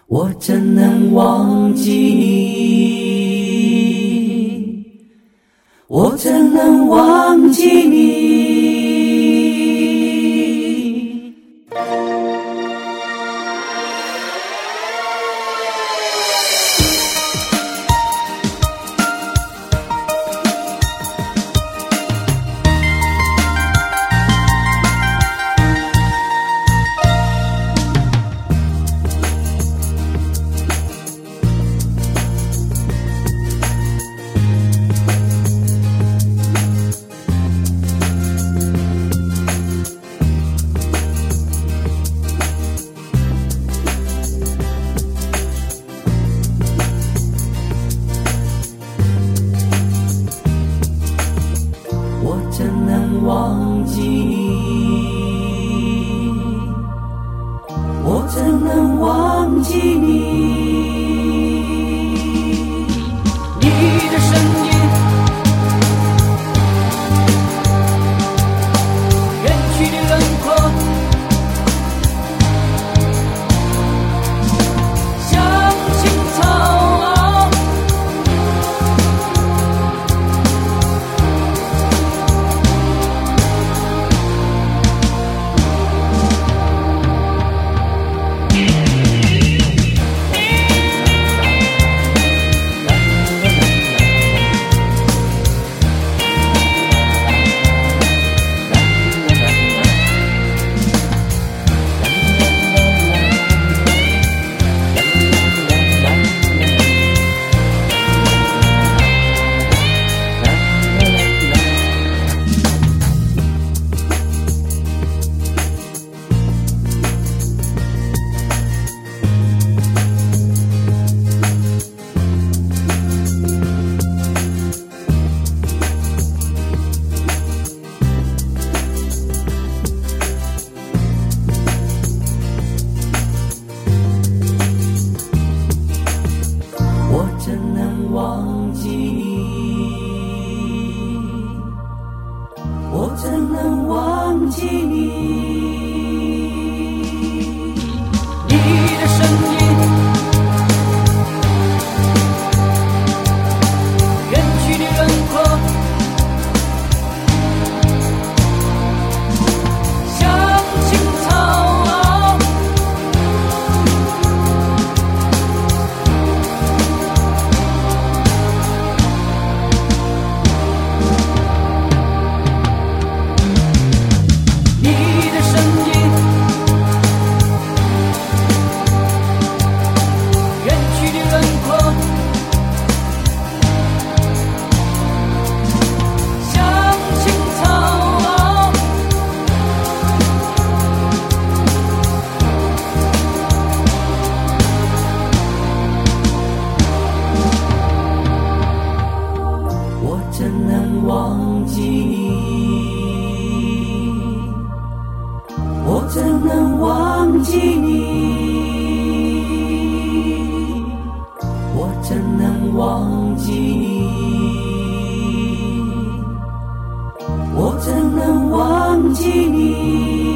我怎能忘记你？我怎能忘记你？我怎能忘记你？我怎能忘记你？你的声音远去的轮廓，像青草我怎能忘记你？我怎能忘记你？你的声音远去的轮廓，像青草我怎能忘记你？我怎能忘记你？我怎能忘记你？我怎能忘记你？